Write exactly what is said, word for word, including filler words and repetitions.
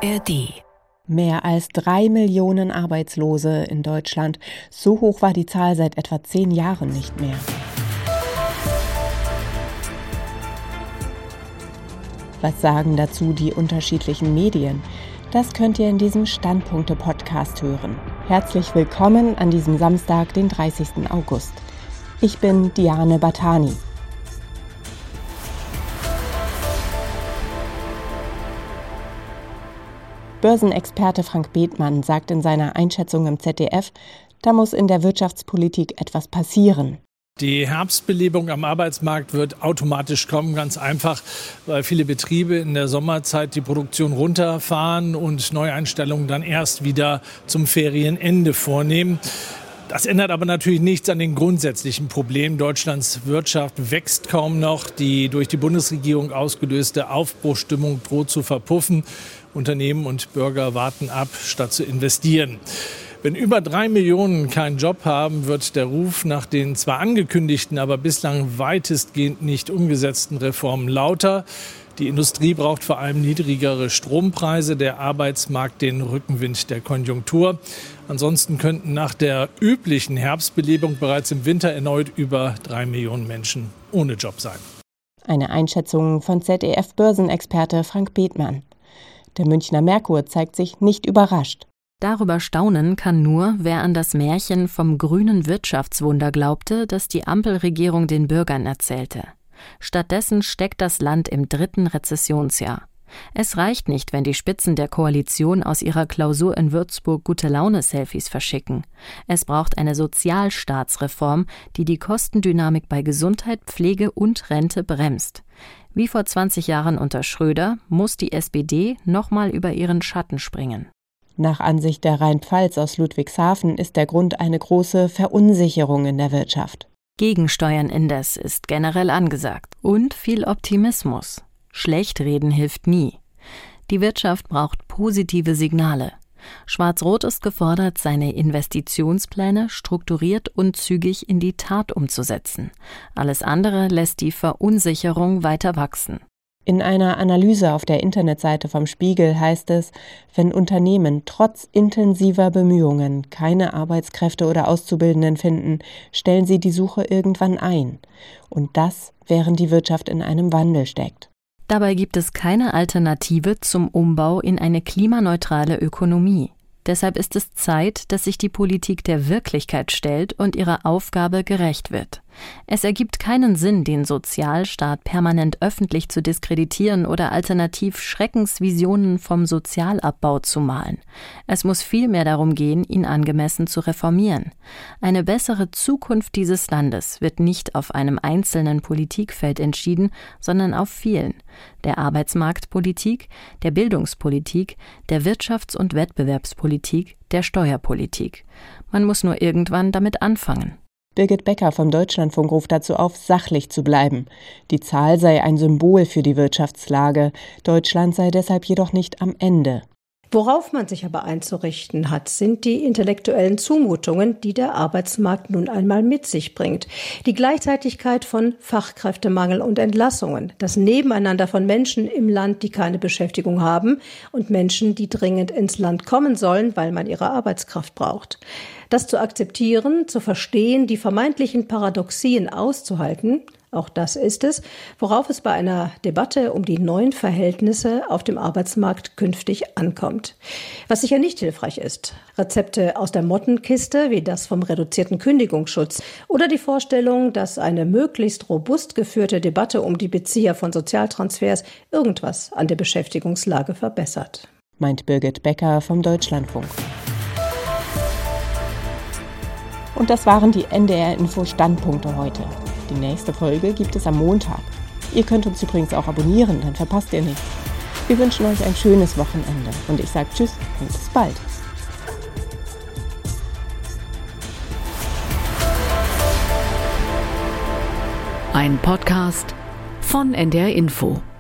A R D. Mehr als drei Millionen Arbeitslose in Deutschland. So hoch war die Zahl seit etwa zehn Jahren nicht mehr. Was sagen dazu die unterschiedlichen Medien? Das könnt ihr in diesem Standpunkte-Podcast hören. Herzlich willkommen an diesem Samstag, den dreißigsten August. Ich bin Diane Batani. Börsenexperte Frank Bethmann sagt in seiner Einschätzung im Z D F, da muss in der Wirtschaftspolitik etwas passieren. Die Herbstbelebung am Arbeitsmarkt wird automatisch kommen, ganz einfach, weil viele Betriebe in der Sommerzeit die Produktion runterfahren und Neueinstellungen dann erst wieder zum Ferienende vornehmen. Das ändert aber natürlich nichts an den grundsätzlichen Problemen. Deutschlands Wirtschaft wächst kaum noch. Die durch die Bundesregierung ausgelöste Aufbruchsstimmung droht zu verpuffen. Unternehmen und Bürger warten ab, statt zu investieren. Wenn über drei Millionen keinen Job haben, wird der Ruf nach den zwar angekündigten, aber bislang weitestgehend nicht umgesetzten Reformen lauter. Die Industrie braucht vor allem niedrigere Strompreise, der Arbeitsmarkt den Rückenwind der Konjunktur. Ansonsten könnten nach der üblichen Herbstbelebung bereits im Winter erneut über drei Millionen Menschen ohne Job sein. Eine Einschätzung von Z D F-Börsenexperte Frank Bethmann. Der Münchner Merkur zeigt sich nicht überrascht. Darüber staunen kann nur, wer an das Märchen vom grünen Wirtschaftswunder glaubte, das die Ampelregierung den Bürgern erzählte. Stattdessen steckt das Land im dritten Rezessionsjahr. Es reicht nicht, wenn die Spitzen der Koalition aus ihrer Klausur in Würzburg Gute-Laune-Selfies verschicken. Es braucht eine Sozialstaatsreform, die die Kostendynamik bei Gesundheit, Pflege und Rente bremst. Wie vor zwanzig Jahren unter Schröder muss die S P D nochmal über ihren Schatten springen. Nach Ansicht der Rheinpfalz aus Ludwigshafen ist der Grund eine große Verunsicherung in der Wirtschaft. Gegensteuern indes ist generell angesagt und viel Optimismus. Schlechtreden hilft nie. Die Wirtschaft braucht positive Signale. Schwarz-Rot ist gefordert, seine Investitionspläne strukturiert und zügig in die Tat umzusetzen. Alles andere lässt die Verunsicherung weiter wachsen. In einer Analyse auf der Internetseite vom Spiegel heißt es, wenn Unternehmen trotz intensiver Bemühungen keine Arbeitskräfte oder Auszubildenden finden, stellen sie die Suche irgendwann ein. Und das, während die Wirtschaft in einem Wandel steckt. Dabei gibt es keine Alternative zum Umbau in eine klimaneutrale Ökonomie. Deshalb ist es Zeit, dass sich die Politik der Wirklichkeit stellt und ihrer Aufgabe gerecht wird. Es ergibt keinen Sinn, den Sozialstaat permanent öffentlich zu diskreditieren oder alternativ Schreckensvisionen vom Sozialabbau zu malen. Es muss vielmehr darum gehen, ihn angemessen zu reformieren. Eine bessere Zukunft dieses Landes wird nicht auf einem einzelnen Politikfeld entschieden, sondern auf vielen: der Arbeitsmarktpolitik, der Bildungspolitik, der Wirtschafts- und Wettbewerbspolitik, der Steuerpolitik. Man muss nur irgendwann damit anfangen. Birgit Becker vom Deutschlandfunk ruft dazu auf, sachlich zu bleiben. Die Zahl sei ein Symbol für die Wirtschaftslage. Deutschland sei deshalb jedoch nicht am Ende. Worauf man sich aber einzurichten hat, sind die intellektuellen Zumutungen, die der Arbeitsmarkt nun einmal mit sich bringt. Die Gleichzeitigkeit von Fachkräftemangel und Entlassungen, das Nebeneinander von Menschen im Land, die keine Beschäftigung haben, und Menschen, die dringend ins Land kommen sollen, weil man ihre Arbeitskraft braucht. Das zu akzeptieren, zu verstehen, die vermeintlichen Paradoxien auszuhalten, auch das ist es, worauf es bei einer Debatte um die neuen Verhältnisse auf dem Arbeitsmarkt künftig ankommt. Was sicher nicht hilfreich ist: Rezepte aus der Mottenkiste, wie das vom reduzierten Kündigungsschutz, oder die Vorstellung, dass eine möglichst robust geführte Debatte um die Bezieher von Sozialtransfers irgendwas an der Beschäftigungslage verbessert. Meint Birgit Becker vom Deutschlandfunk. Und das waren die N D R-Info-Standpunkte heute. Die nächste Folge gibt es am Montag. Ihr könnt uns übrigens auch abonnieren, dann verpasst ihr nichts. Wir wünschen euch ein schönes Wochenende und ich sage Tschüss und bis bald. Ein Podcast von N D R Info.